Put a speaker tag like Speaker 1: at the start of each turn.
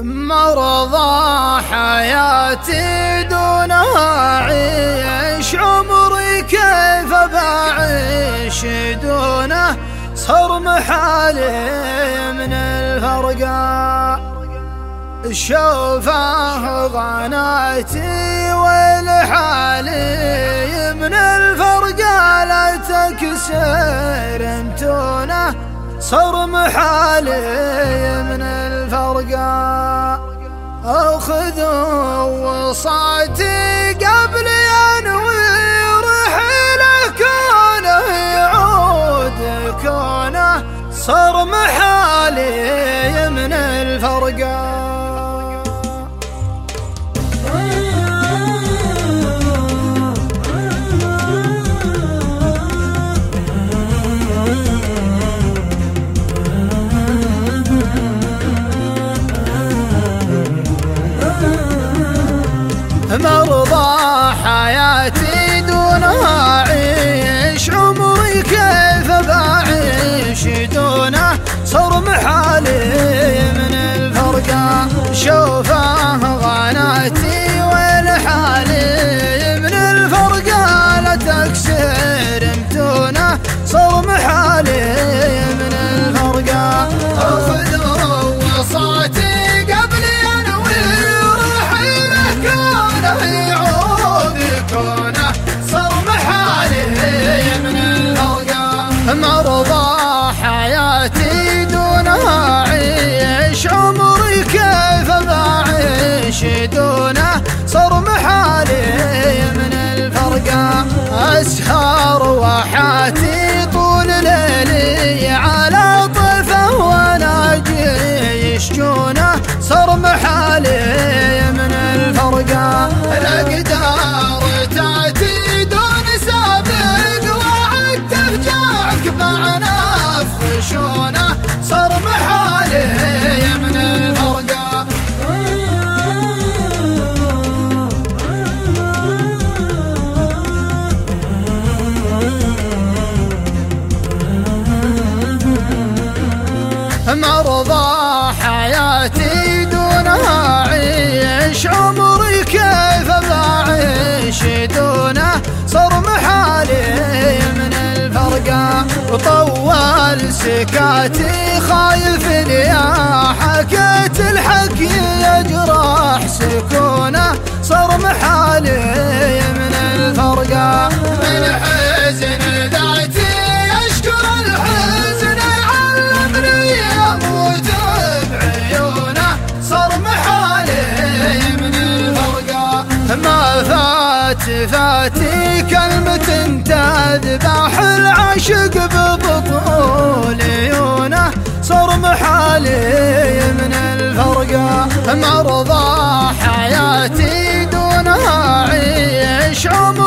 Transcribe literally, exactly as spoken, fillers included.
Speaker 1: مرضى حياتي دونها عيش عمري كيف بعيش دونه صار محالي من الفرقة شوفه ضناتي والحالي من الفرقة لا تكسر متونه صار محالي من الفرقة أخذوا وصاتي قبل ينوي رحله كونه يعود كونه صار محالي من الفرقة مرضى حياتي دونها عيش عمري كيف بعيش دونه صار محالي من الفرقة شوفه غناتي والحالي من الفرقة لا تكسر متونه صار محالي من الفرقة أخذوا وصاتي قبل ينوي رحيله كونه يعود كونه صار محالي من الفرقة مرضى حياتي دونها عيش عمري كيف بعيش دونه صار محالي من الفرقة أسهر وحاتي طول ليلي على طفه وناجي يشجونه صار محالي من الفرقة الأقدار تأتي دون سابق وعد تفجعك معنا فشونه صار محالي من الفرقة مرضى حياتي دونها عيش عمري كيف بعيش دونه صار محالي من الفرقة وطول سكاتي خايف يا حكيت الحكي يجرح سكونه صار محالي من الفرقة من حزن ذاتي أشكر الحزن علمني أموت بعيونه صار محالي من الفرقة ما فات فاتي كلمة تذبح العشق ببطول عيونه صار محالي من الفرقة مرضى حياتي دونها عيش عمري